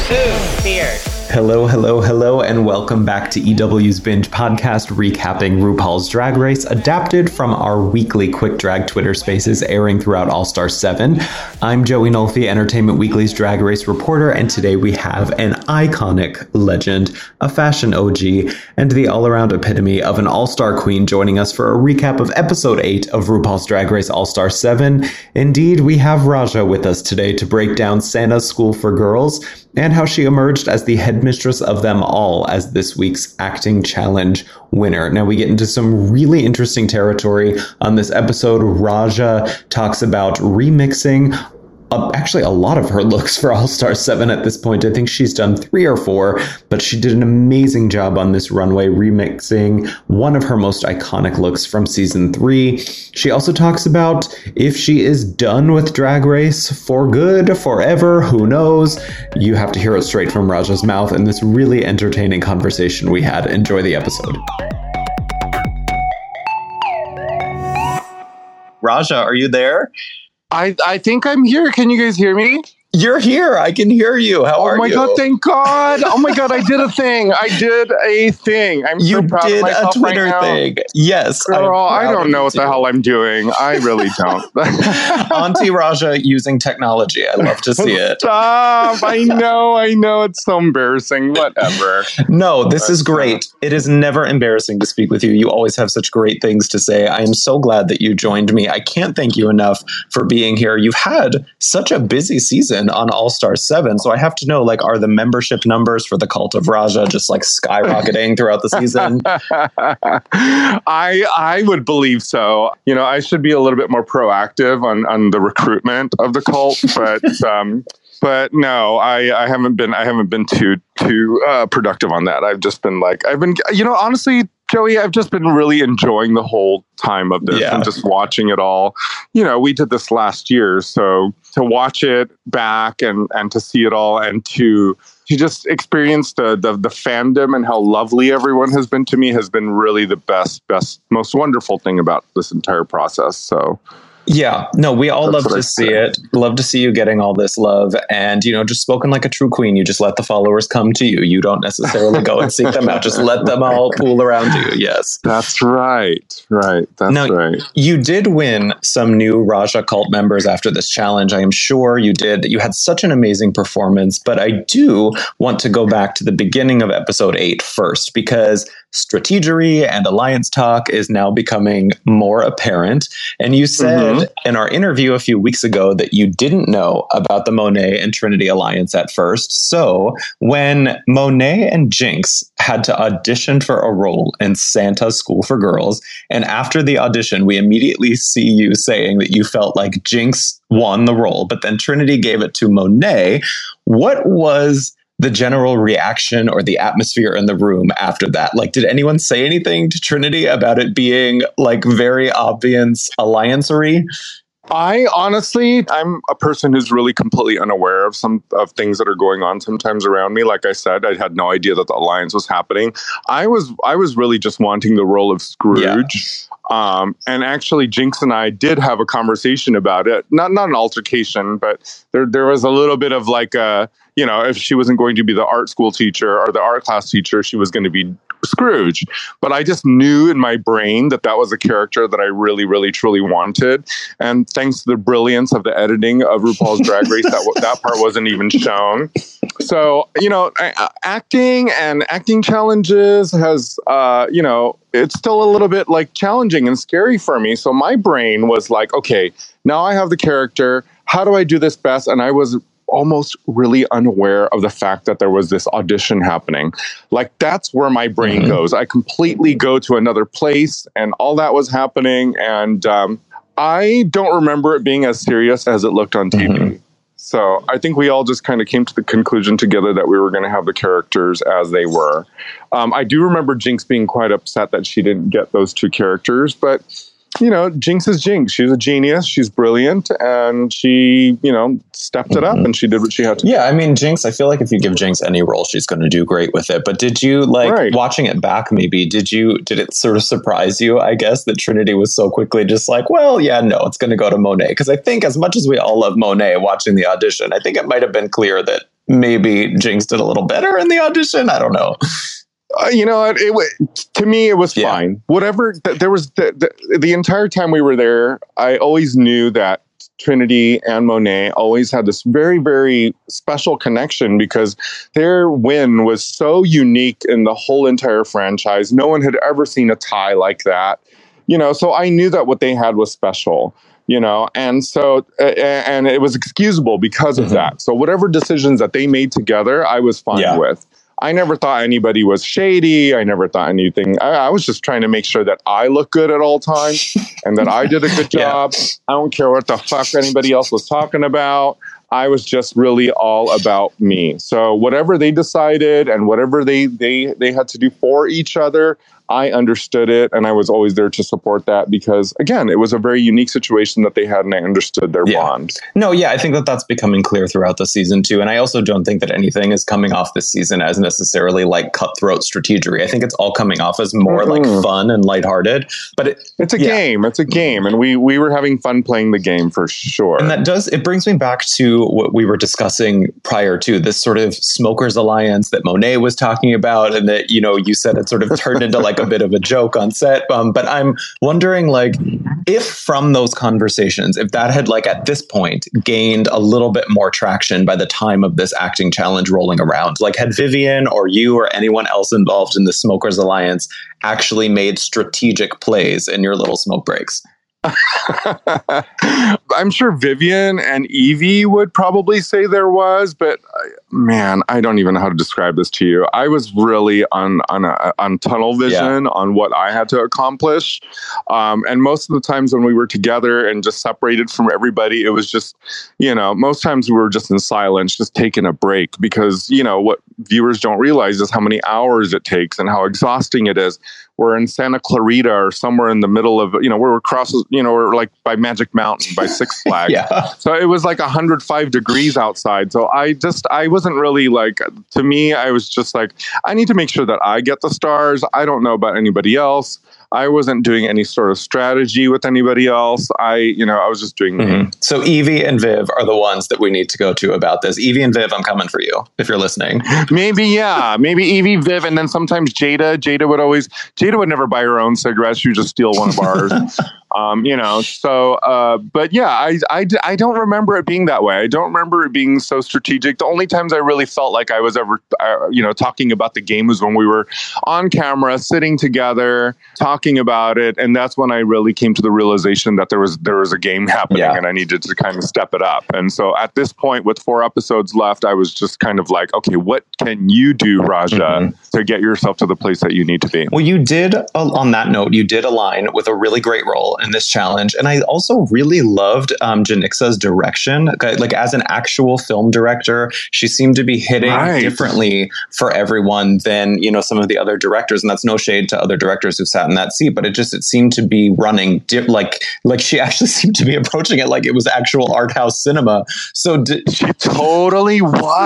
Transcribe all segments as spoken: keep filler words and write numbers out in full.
Food, beer. Hello, hello, hello, and welcome back to E W's Binge podcast recapping RuPaul's Drag Race, adapted from our weekly Quick Drag Twitter spaces airing throughout All-Star seven. I'm Joey Nolfi, Entertainment Weekly's Drag Race reporter, and today we have an iconic legend, a fashion O G, and the all-around epitome of an all-star queen joining us for a recap of episode eight of RuPaul's Drag Race All-Star seven. Indeed, we have Raja with us today to break down Santa's School for Girls and how she emerged as the headmistress of them all as this week's acting challenge winner. Now we get into some really interesting territory on this episode. Raja talks about remixing Uh, actually a lot of her looks for All-Star seven at this point. I think she's done three or four, but she did an amazing job on this runway remixing one of her most iconic looks from season three. She also talks about if she is done with Drag Race for good, forever, who knows? You have to hear it straight from Raja's mouth in this really entertaining conversation we had. Enjoy the episode. Raja, are you there? I, I think I'm here. Can you guys hear me? You're here. I can hear you. How oh are you? Oh my God, thank God. Oh my God, I did a thing. I did a thing. I'm you so proud did of myself a Twitter right thing. Yes. Girl, I don't know what the hell I'm doing. I really don't. Auntie Raja using technology. I love to see it. Stop. I know. I know. It's so embarrassing. Whatever. No, this is great. It is never embarrassing to speak with you. You always have such great things to say. I am so glad that you joined me. I can't thank you enough for being here. You've had such a busy season on All-Star seven. So I have to know, like, are the membership numbers for the Cult of Raja just like skyrocketing throughout the season? I I would believe so. You know, I should be a little bit more proactive on, on the recruitment of the cult, but um, but no, I, I haven't been I haven't been too too uh, productive on that. I've just been like I've been you know honestly, Joey, I've just been really enjoying the whole time of this yeah. and just watching it all. You know, we did this last year, so to watch it back and, and to see it all and to to just experience the, the the fandom and how lovely everyone has been to me has been really the best, best, most wonderful thing about this entire process. So yeah, no, we all That's love to I see say. it. Love to see you getting all this love. And, you know, just spoken like a true queen, you just let the followers come to you. You don't necessarily go and seek them out. Just let them all pool around you. Yes. That's right. Right. That's now, right. You did win some new Raja cult members after this challenge. I am sure you did. You had such an amazing performance. But I do want to go back to the beginning of episode eight first, because strategery and alliance talk is now becoming more apparent. And you said mm-hmm. in our interview a few weeks ago that you didn't know about the Monet and Trinity alliance at first. So when Monet and Jinx had to audition for a role in Santa's School for Girls, and after the audition, we immediately see you saying that you felt like Jinx won the role, but then Trinity gave it to Monet. What was the general reaction or the atmosphere in the room after that? Like, did anyone say anything to Trinity about it being like very obvious alliancery? I honestly, I'm a person who's really completely unaware of some of things that are going on sometimes around me. Like I said, I had no idea that the alliance was happening. I was, I was really just wanting the role of Scrooge. Yeah. Um, and actually, Jinx and I did have a conversation about it. Not, not an altercation, but there, there was a little bit of like a, you know, if she wasn't going to be the art school teacher or the art class teacher, she was going to be Scrooge. But I just knew in my brain that that was a character that I really, really, truly wanted. And thanks to the brilliance of the editing of RuPaul's Drag Race, that that part wasn't even shown. So, you know, acting and acting challenges has, uh, you know, it's still a little bit like challenging and scary for me. So my brain was like, okay, now I have the character. How do I do this best? And I was almost really unaware of the fact that there was this audition happening. Like, that's where my brain mm-hmm. goes. I completely go to another place and all that was happening. And um, I don't remember it being as serious as it looked on T V. Mm-hmm. So I think we all just kind of came to the conclusion together that we were going to have the characters as they were. Um, I do remember Jinx being quite upset that she didn't get those two characters, but you know, Jinx is Jinx. She's a genius. She's brilliant. And she, you know, stepped it up and she did what she had to do. Yeah, I mean, Jinx, I feel like if you give Jinx any role, she's going to do great with it. But did you, like, right. watching it back maybe, did you, did it sort of surprise you, I guess, that Trinity was so quickly just like, well, yeah, no, it's going to go to Monet? Because I think as much as we all love Monet watching the audition, I think it might have been clear that maybe jinxed it a little better in the audition. I don't know. Uh, you know, it, it to me it was yeah. fine. Whatever. Th- there was the, the the entire time we were there, I always knew that Trinity and Monet always had this very, very special connection because their win was so unique in the whole entire franchise. No one had ever seen a tie like that, you know. So I knew that what they had was special. You know, and so, uh, and it was excusable because of mm-hmm. that. So whatever decisions that they made together, I was fine yeah. with. I never thought anybody was shady. I never thought anything. I, I was just trying to make sure that I look good at all times and that I did a good job. yeah. I don't care what the fuck anybody else was talking about. I was just really all about me. So whatever they decided and whatever they, they, they had to do for each other, I understood it, and I was always there to support that because, again, it was a very unique situation that they had, and I understood their yeah. bond. No, yeah, I think that that's becoming clear throughout the season, too, and I also don't think that anything is coming off this season as necessarily, like, cutthroat strategery. I think it's all coming off as more, mm-hmm. like, fun and lighthearted, but it, it's a yeah. game. It's a game, and we, we were having fun playing the game for sure. And that does, it brings me back to what we were discussing prior to, this sort of smokers alliance that Monet was talking about, and that, you know, you said it sort of turned into, like, a bit of a joke on set. Um, but I'm wondering, like, if from those conversations, if that had, like, at this point gained a little bit more traction by the time of this acting challenge rolling around, like, had Vivian or you or anyone else involved in the Smokers Alliance actually made strategic plays in your little smoke breaks? I'm sure Vivian and Evie would probably say there was, but man, I don't even know how to describe this to you. I was really on on, a, on tunnel vision yeah. on what I had to accomplish. Um, and most of the times when we were together and just separated from everybody, it was just, you know, most times we were just in silence, just taking a break because, you know, what viewers don't realize is how many hours it takes and how exhausting it is. We're in Santa Clarita or somewhere in the middle of, you know, we're across, you know, we're like by Magic Mountain, by Six Flags. yeah. So it was like one hundred five degrees outside. So I just, I wasn't really like, to me, I was just like, I need to make sure that I get the stars. I don't know about anybody else. I wasn't doing any sort of strategy with anybody else. I, you know, I was just doing mm-hmm. me. So Evie and Viv are the ones that we need to go to about this. Evie and Viv, I'm coming for you if you're listening. Maybe, yeah. Maybe Evie, Viv, and then sometimes Jada. Jada would always, Jada would never buy her own cigarettes. She would just steal one of ours. Um, you know, so, uh, but yeah, I, I, I don't remember it being that way. I don't remember it being so strategic. The only times I really felt like I was ever, uh, you know, talking about the game was when we were on camera, sitting together, talking about it. And that's when I really came to the realization that there was, there was a game happening yeah. and I needed to kind of step it up. And so at this point with four episodes left, I was just kind of like, okay, what can you do, Raja, mm-hmm. to get yourself to the place that you need to be? Well, you did, uh, on that note, you did align with a really great role in this challenge. And I also really loved um, Janixa's direction. Like as an actual film director, she seemed to be hitting right. differently for everyone than, you know, some of the other directors. And that's no shade to other directors who sat in that seat, but it just, it seemed to be running di- like, like she actually seemed to be approaching it like it was actual art house cinema. So d- she totally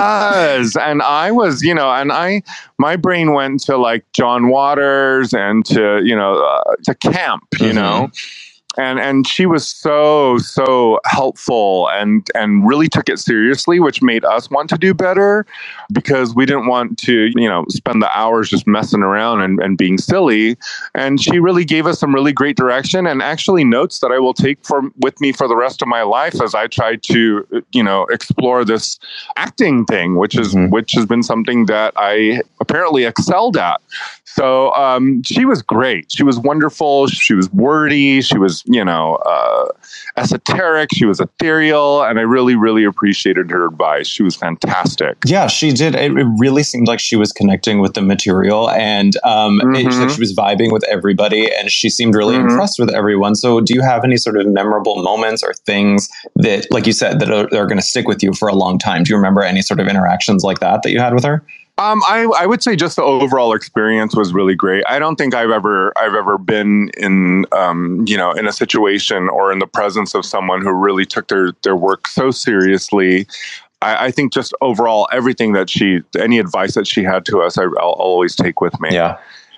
was. And I was, you know, and I, my brain went to like John Waters and to, you know, uh, to camp, you mm-hmm. know, And and she was so, so helpful and, and really took it seriously, which made us want to do better because we didn't want to, you know, spend the hours just messing around and, and being silly. And she really gave us some really great direction and actually notes that I will take from with me for the rest of my life as I try to, you know, explore this acting thing, which is mm-hmm. which has been something that I apparently excelled at. So um, she was great. She was wonderful. She was wordy. She was, you know, uh, esoteric. She was ethereal. And I really, really appreciated her advice. She was fantastic. Yeah, she did. It, it really seemed like she was connecting with the material and um, mm-hmm. it, like she was vibing with everybody and she seemed really mm-hmm. impressed with everyone. So do you have any sort of memorable moments or things that, like you said, that are, are going to stick with you for a long time? Do you remember any sort of interactions like that that you had with her? Um, I, I would say just the overall experience was really great. I don't think I've ever I've ever been in um, you know in a situation or in the presence of someone who really took their, their work so seriously. I, I think just overall everything that she, any advice that she had to us, I, I'll always take with me. Yeah.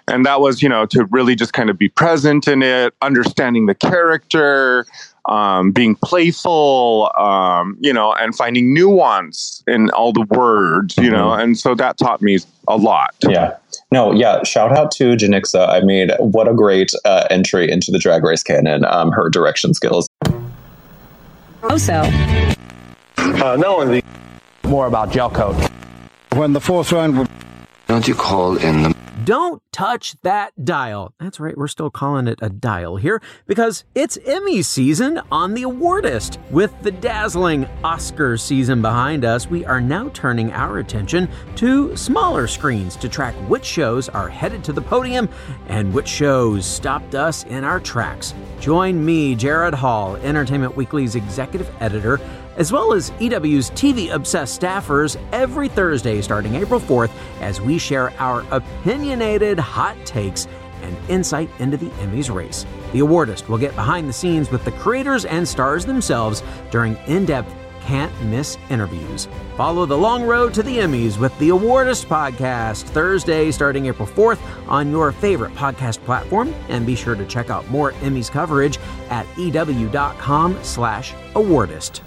And that was, you know, to really just kind of be present in it, understanding the character, um, being playful, um, you know, and finding nuance in all the words, you mm-hmm. know, and so that taught me a lot. Yeah. No, yeah. Shout out to Janixa. I mean, what a great uh, entry into the Drag Race canon. Um, her direction skills. Also, uh, not only the more about gel coat. When the fourth round would. Don't you call in the... Don't touch that dial. That's right, we're still calling it a dial here because it's Emmy season on The Awardist. With the dazzling Oscar season behind us, we are now turning our attention to smaller screens to track which shows are headed to the podium and which shows stopped us in our tracks. Join me, Jared Hall, Entertainment Weekly's executive editor, as well as E W's T V-obsessed staffers every Thursday starting April fourth as we share our opinionated hot takes and insight into the Emmys race. The Awardist will get behind the scenes with the creators and stars themselves during in-depth, can't-miss interviews. Follow the long road to the Emmys with the Awardist podcast Thursday starting April fourth on your favorite podcast platform, and be sure to check out more Emmys coverage at ew.com slash awardist.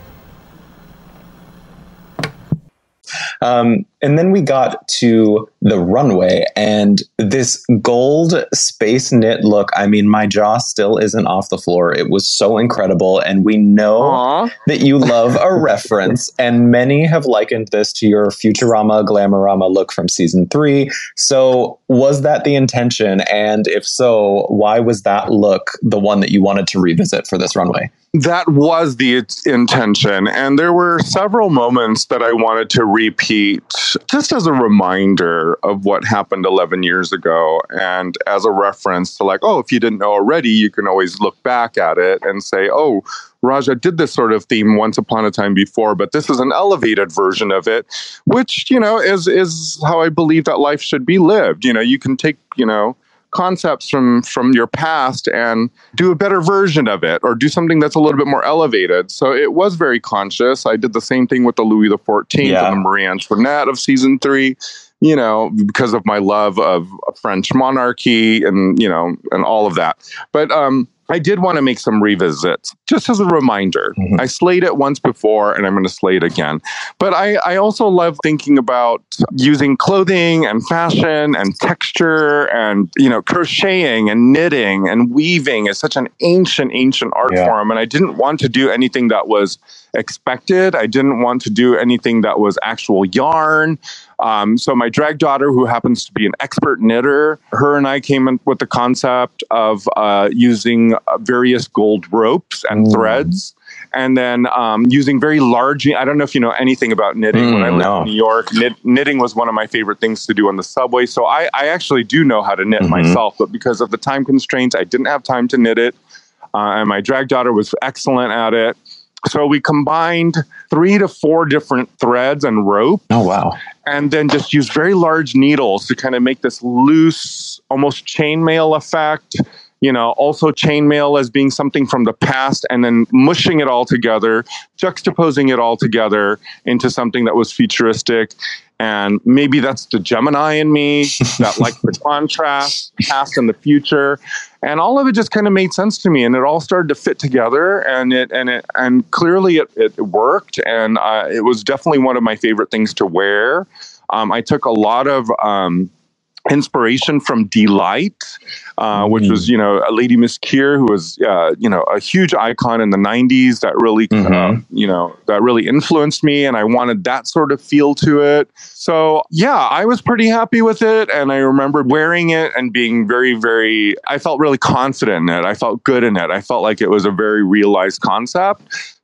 Um, and then we got to the runway and this gold space knit look. I mean, my jaw still isn't off the floor. It was so incredible. And we know Aww. that you love a reference. And many have likened this to your Futurama Glamorama look from season three. So was that the intention? And if so, why was that look the one that you wanted to revisit for this runway? That was the intention. And there were several moments that I wanted to repeat just as a reminder of what happened eleven years ago. And as a reference to like, oh, if you didn't know already, you can always look back at it and say, oh, Raja did this sort of theme once upon a time before, but this is an elevated version of it, which, you know, is, is how I believe that life should be lived. You know, you can take, you know, concepts from from your past and do a better version of it or do something that's a little bit more elevated. So it was very conscious. I did the same thing with the Louis the fourteenth yeah. and the Marie Antoinette of season three, you know, because of my love of French monarchy and, you know, and all of that. But um, I did want to make some revisits just as a reminder. Mm-hmm. I slayed it once before and I'm going to slay it again. But I, I also love thinking about using clothing and fashion and texture and, you know, crocheting and knitting and weaving is such an ancient, ancient art yeah. form. And I didn't want to do anything that was expected. I didn't want to do anything that was actual yarn. Um, so my drag daughter, who happens to be an expert knitter, her and I came up with the concept of uh, using uh, various gold ropes and mm. threads. And then um, using very large, I don't know if you know anything about knitting. Mm, when I lived no. in New York, knit, knitting was one of my favorite things to do on the subway. So I, I actually do know how to knit mm-hmm. myself, but because of the time constraints, I didn't have time to knit it. Uh, and my drag daughter was excellent at it. So we combined three to four different threads and rope. Oh, wow. And then just used very large needles to kind of make this loose, almost chainmail effect. You know, also chainmail as being something from the past and then mushing it all together, juxtaposing it all together into something that was futuristic. And maybe that's the Gemini in me that likes the contrast, past and the future. And all of it just kind of made sense to me. And it all started to fit together. And it and it and clearly it, it worked. And uh, it was definitely one of my favorite things to wear. Um, I took a lot of um, inspiration from Delight, uh, which was, you know, a Lady Miss Keir, who was, uh, you know, a huge icon in the nineties that really, mm-hmm. uh, you know, that really influenced me. And I wanted that sort of feel to it. So, yeah, I was pretty happy with it. And I remembered wearing it and being very, very, I felt really confident in it. I felt good in it. I felt like it was a very realized concept.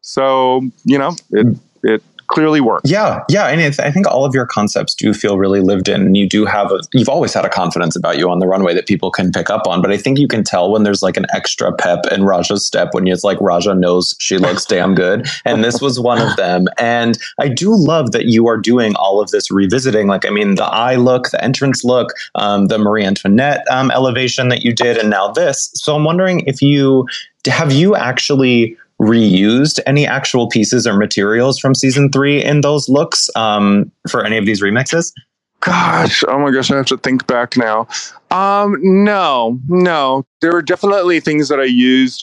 So, you know, it, it, clearly work. Yeah, yeah, and it's, I think all of your concepts do feel really lived in, and you do have a, you've always had a confidence about you on the runway that people can pick up on, but I think you can tell when there's like an extra pep in Raja's step when it's like Raja knows she looks damn good, and this was one of them. And I do love that you are doing all of this revisiting, like, I mean, the eye look, the entrance look, um, the Marie Antoinette um, elevation that you did, and now this. So I'm wondering if you, have you actually reused any actual pieces or materials from season three in those looks um, for any of these remixes? Gosh, oh my gosh, I have to think back now. Um, no, no. There were definitely things that I used,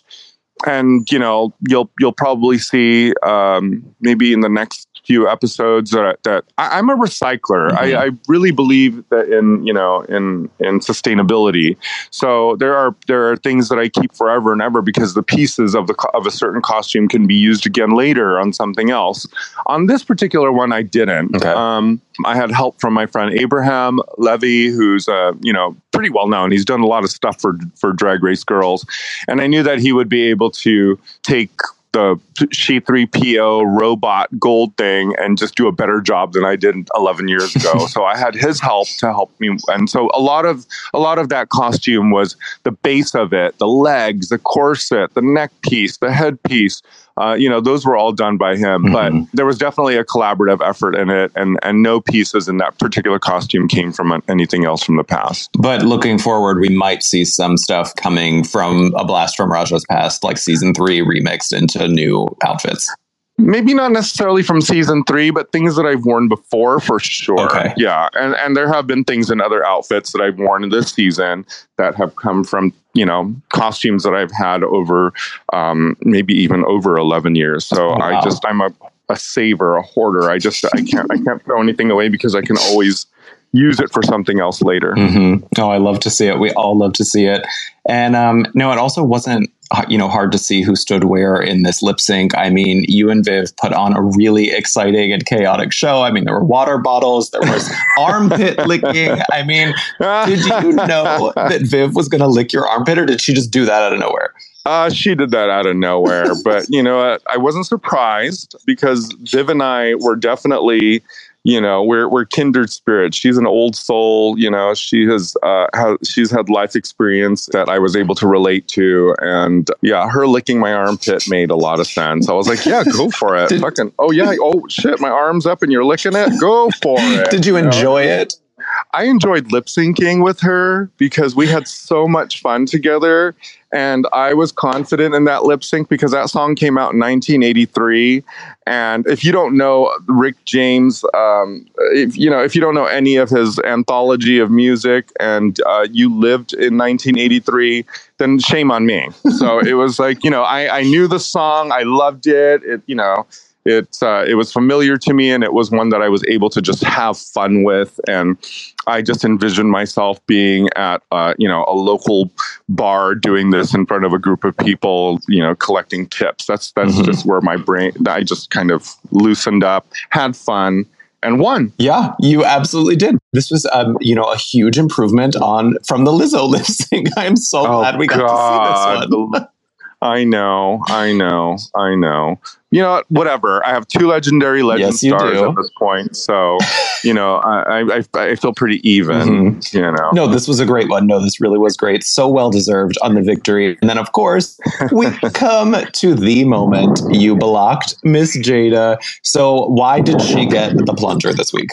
and you know, you'll you'll probably see um, maybe in the next few episodes that that I, I'm a recycler. Mm-hmm. I, I really believe that in you know in in sustainability. So there are there are things that I keep forever and ever because the pieces of the of a certain costume can be used again later on something else. On this particular one, I didn't. Okay. Um, I had help from my friend Abraham Levy, who's uh, you know pretty well known. He's done a lot of stuff for for Drag Race Girls, and I knew that he would be able to take the She three P O robot gold thing and just do a better job than I did eleven years ago. So I had his help to help me. And so a lot of a lot of that costume was the base of it, the legs, the corset, the neck piece, the headpiece. Uh, you know, those were all done by him. Mm-hmm. But there was definitely a collaborative effort in it. And, and no pieces in that particular costume came from anything else from the past. But looking forward, we might see some stuff coming from A Blast from Raja's Past, like season three remixed into new outfits. Maybe not necessarily from season three, but things that I've worn before for sure. Okay. Yeah. And and there have been things in other outfits that I've worn in this season that have come from, you know, costumes that I've had over um, maybe even over eleven years. So oh, wow. I just I'm a, a saver, a hoarder. I just I can't I can't throw anything away because I can always use it for something else later. Mm-hmm. Oh, I love to see it. We all love to see it. And um, no, it also wasn't, you know, hard to see who stood where in this lip sync. I mean, you and Viv put on a really exciting and chaotic show. I mean, there were water bottles, there was armpit licking. I mean, did you know that Viv was going to lick your armpit, or did she just do that out of nowhere? Uh, she did that out of nowhere. But, you know, I wasn't surprised because Viv and I were definitely... You know, we're we're kindred spirits. She's an old soul. You know, she has uh, has, she's had life experience that I was able to relate to, and yeah, her licking my armpit made a lot of sense. I was like, yeah, go for it. Did, Fucking, oh yeah, oh shit, my arm's up and you're licking it. Go for it. Did you, you enjoy know? it? I enjoyed lip syncing with her because we had so much fun together. And I was confident in that lip sync because that song came out in nineteen eighty-three. And if you don't know Rick James, um, if you know if you don't know any of his anthology of music, and uh, you lived in nineteen eighty-three, then shame on me. So it was like, you know, I, I knew the song, I loved it. It, you know. It uh, it was familiar to me, and it was one that I was able to just have fun with. And I just envisioned myself being at uh, you know a local bar doing this in front of a group of people, you know, collecting tips. That's that's mm-hmm. just where my brain. I just kind of loosened up, had fun, and won. Yeah, you absolutely did. This was um, you know a huge improvement on from the Lizzo lip sync. I am so oh, glad we got God. to see this one. I know, I know, I know. You know, whatever. I have two legendary legend yes, you stars do. at this point, so you know, I I, I feel pretty even. Mm-hmm. You know, no, this was a great one. No, this really was great. So well deserved on the victory. And then, of course, we come to the moment you blocked Miss Jada. So why did she get the plunger this week?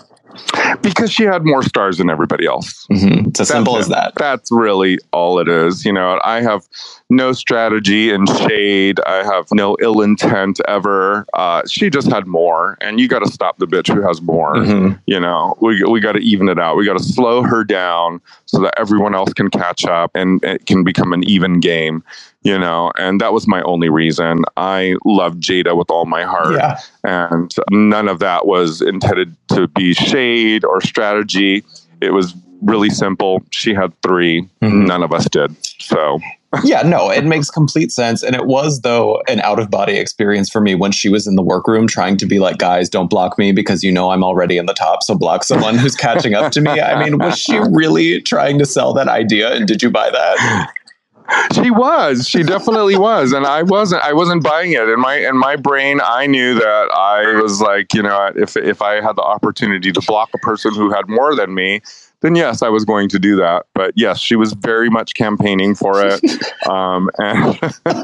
Because she had more stars than everybody else. Mm-hmm. It's as simple as that. That's really all it is. You know, I have no strategy and shade. I have no ill intent ever. Uh, she just had more, and you got to stop the bitch who has more. Mm-hmm. You know, we we got to even it out. We got to slow her down so that everyone else can catch up, and it can become an even game. You know, and that was my only reason. I love Jada with all my heart. Yeah. And none of that was intended to be shade or strategy. It was really simple. She had three. Mm-hmm. None of us did. So... yeah, no, it makes complete sense. And it was, though, an out-of-body experience for me when she was in the workroom trying to be like, guys, don't block me because you know I'm already in the top, so block someone who's catching up to me. I mean, was she really trying to sell that idea? And did you buy that? She was. She definitely was, and I wasn't. I wasn't buying it. In my in my brain, I knew that I was like, you know, if if I had the opportunity to block a person who had more than me, then yes, I was going to do that. But yes, she was very much campaigning for it. um, and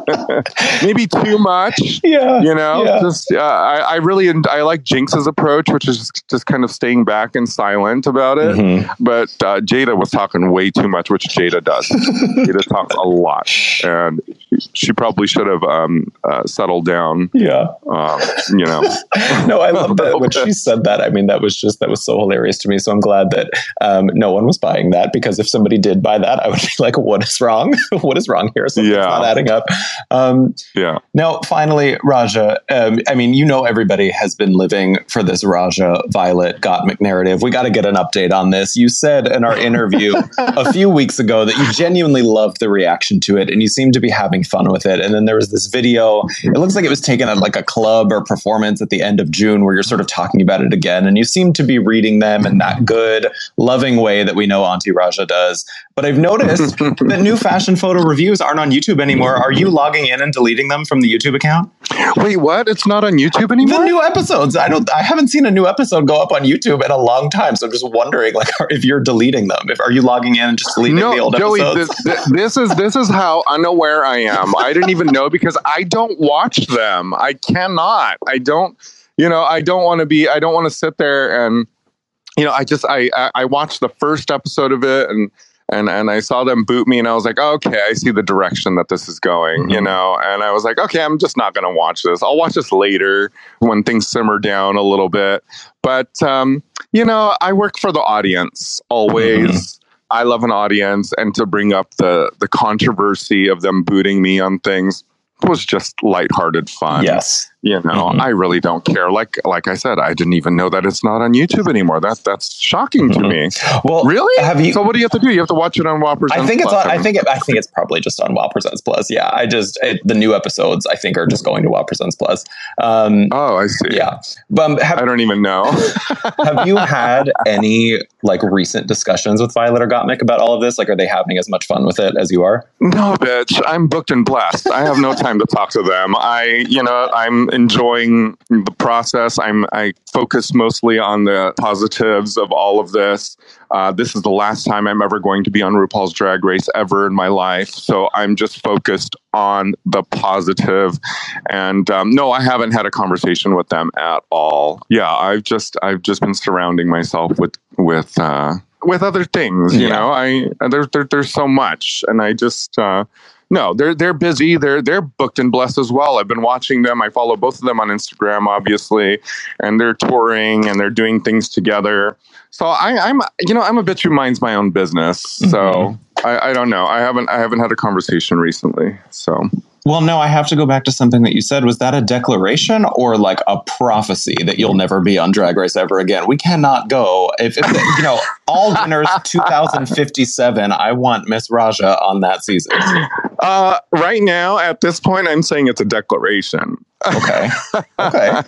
maybe too much, Yeah, you know, yeah. just, uh, I, I really, I like Jinx's approach, which is just, just kind of staying back and silent about it. Mm-hmm. But uh, Jada was talking way too much, which Jada does. Jada talks a lot, and she probably should have um, uh, settled down. Yeah. Um, you know. No, I love that when she said that. I mean, that was just, that was so hilarious to me. So I'm glad that um, no one was buying that, because if somebody did buy that, I would be like, what is wrong? What is wrong here? Something's Yeah. not adding up. Um, Yeah. Now, finally, Raja, um, I mean, you know, everybody has been living for this Raja Violet Gottmik narrative. We got to get an update on this. You said in our interview a few weeks ago that you genuinely loved the reaction to it and you seemed to be having fun with it. And then there was this video. It looks like it was taken at like a club or performance at the end of June where you're sort of talking about it again. And you seem to be reading them in that good, loving way that we know Auntie Raja does. But I've noticed that new fashion photo reviews aren't on YouTube anymore. Are you logging in and deleting them from the YouTube account? Wait, what? It's not on YouTube anymore? The new episodes. I don't. I haven't seen a new episode go up on YouTube in a long time. So I'm just wondering, like, if you're deleting them, if are you logging in and just deleting no, the old Joey, episodes? This, this is this is how unaware I am. I didn't even know because I don't watch them. I cannot. I don't. You know, I don't want to be. I don't want to sit there and. You know, I just I, I I watched the first episode of it and. And and I saw them boot me and I was like, okay, I see the direction that this is going, mm-hmm. you know? And I was like, okay, I'm just not going to watch this. I'll watch this later when things simmer down a little bit. But, um, you know, I work for the audience always. Mm-hmm. I love an audience. And to bring up the, the controversy of them booting me on things was just lighthearted fun. Yes. You know, mm-hmm. I really don't care. Like, like I said, I didn't even know that it's not on YouTube anymore. That that's shocking mm-hmm. to me. Well, really? Have you? So what do you have to do? You have to watch it on WOW Presents I think it's. Plus. On, I think. It, I think it's probably just on WOW Presents Plus. Yeah. I just it, the new episodes. I think are just going to WOW Presents Plus. Um, oh, I see. Yeah. But have, I don't even know. Have you had any like recent discussions with Violet or Gottmik about all of this? Like, are they having as much fun with it as you are? No, bitch. I'm booked and blessed. I have no time to talk to them. I, you know, I'm enjoying the process. I'm I focus mostly on the positives of all of this. Uh, this is the last time I'm ever going to be on RuPaul's Drag Race ever in my life. So I'm just focused on the positive. And um, no, I haven't had a conversation with them at all. Yeah, I've just I've just been surrounding myself with with uh, with other things. You yeah. know, I there, there there's so much, and I just. Uh, No, they're they're busy. They're they're booked and blessed as well. I've been watching them. I follow both of them on Instagram, obviously, and they're touring and they're doing things together. So I, I'm you know I'm a bitch who minds my own business. So mm-hmm. I, I don't know. I haven't I haven't had a conversation recently. So. Well, no, I have to go back to something that you said. Was that a declaration or like a prophecy that you'll never be on Drag Race ever again? We cannot go. If, if the, you know, all winners two thousand fifty-seven, I want Miss Raja on that season. Uh, right now, at this point, I'm saying it's a declaration. Okay. Okay.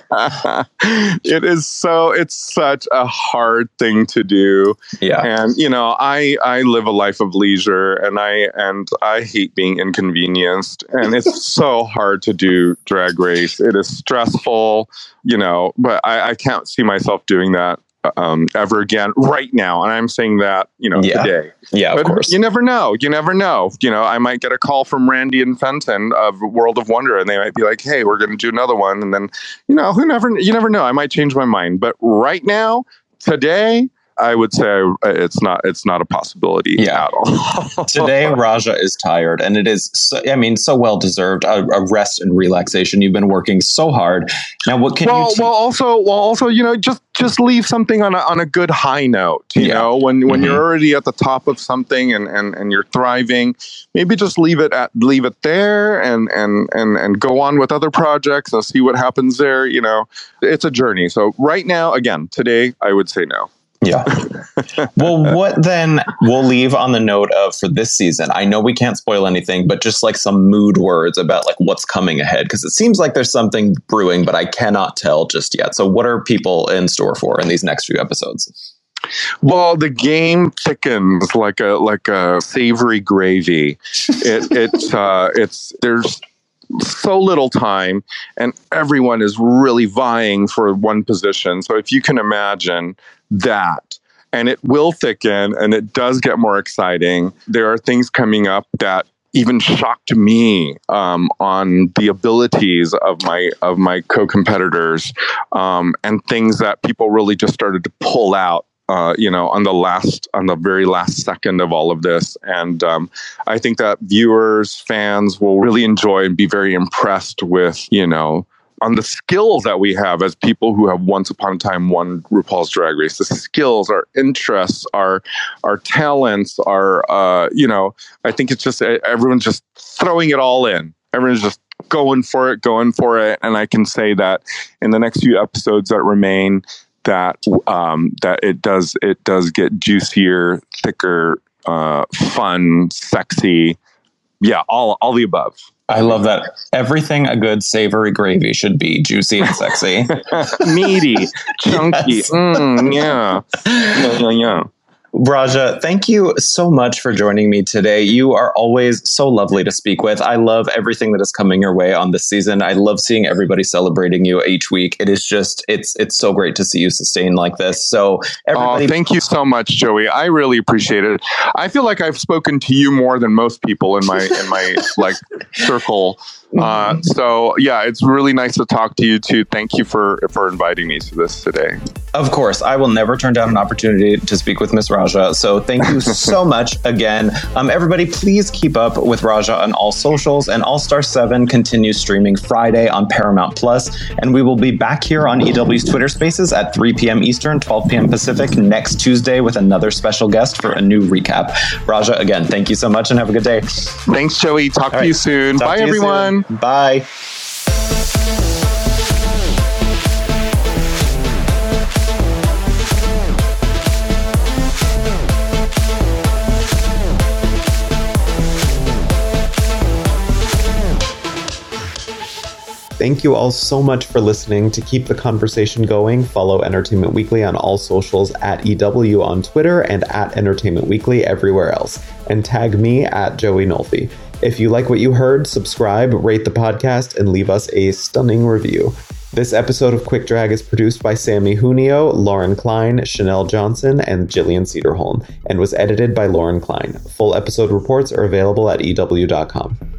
It is so, it's such a hard thing to do. Yeah. And, you know, I, I live a life of leisure and I, and I hate being inconvenienced, and it's so hard to do Drag Race. It is stressful, you know, but I, I can't see myself doing that. Um, ever again right now. And I'm saying that, you know, yeah. today. Yeah, of but course. You never know. You never know. You know, I might get a call from Randy and Fenton of World of Wonder, and they might be like, hey, we're going to do another one. And then, you know, who never, you never know. I might change my mind. But right now, today, I would say it's not it's not a possibility yeah. at all. Today, Raja is tired, and it is, so, I mean, so well deserved. A, a rest and relaxation. You've been working so hard. Now, what can well, you? Te- well, also, well, also, you know, just just leave something on a on a good high note. You yeah. know, when when mm-hmm. you're already at the top of something and, and, and you're thriving, maybe just leave it at leave it there and and and and go on with other projects and see what happens there. You know, it's a journey. So right now, again, today, I would say no. Yeah. Well, what then we'll leave on the note of for this season. I know we can't spoil anything, but just like some mood words about like what's coming ahead, because it seems like there's something brewing, but I cannot tell just yet. So what are people in store for in these next few episodes? Well, the game thickens like a like a savory gravy. It it uh, it's there's so little time, and everyone is really vying for one position. So if you can imagine that, and it will thicken, and it does get more exciting. There are things coming up that even shocked me um, on the abilities of my of my co-competitors, um, and things that people really just started to pull out. Uh, you know, on the last, on the very last second of all of this. And um, I think that viewers, fans will really enjoy and be very impressed with, you know, on the skills that we have as people who have once upon a time won RuPaul's Drag Race. The skills, our interests, our our talents, our, uh, you know, I think it's just everyone's just throwing it all in. Everyone's just going for it, going for it. And I can say that in the next few episodes that remain, that um, that it does it does get juicier, thicker, uh, fun, sexy. Yeah, all all the above. I love that. Everything a good savory gravy should be juicy and sexy. Meaty, chunky. Yes. Mm, yeah. Yeah, yeah, yeah. Raja, thank you so much for joining me today. You are always so lovely to speak with. I love everything that is coming your way on this season. I love seeing everybody celebrating you each week. It is just, it's it's so great to see you sustain like this. So everybody... Oh, thank you so much, Joey. I really appreciate it. I feel like I've spoken to you more than most people in my in my like circle. Uh, so yeah, it's really nice to talk to you too. Thank you for for inviting me to this today. Of course, I will never turn down an opportunity to speak with Miss Raja. So thank you so much again. Um, everybody, please keep up with Raja on all socials. And All Star seven continues streaming Friday on Paramount Plus, and we will be back here on E W's Twitter Spaces at three p.m. Eastern, twelve p.m. Pacific next Tuesday with another special guest for a new recap. Raja, again, thank you so much and have a good day. Thanks, Joey. Talk all to right. you soon. Talk Bye, everyone. Soon. Bye. Thank you all so much for listening. To keep the conversation going, follow Entertainment Weekly on all socials at E W on Twitter and at Entertainment Weekly everywhere else. And tag me at Joey Nolfi. If you like what you heard, subscribe, rate the podcast, and leave us a stunning review. This episode of Quick Drag is produced by Sammy Junio, Lauren Klein, Chanel Johnson, and Jillian Cederholm, and was edited by Lauren Klein. Full episode reports are available at E W dot com.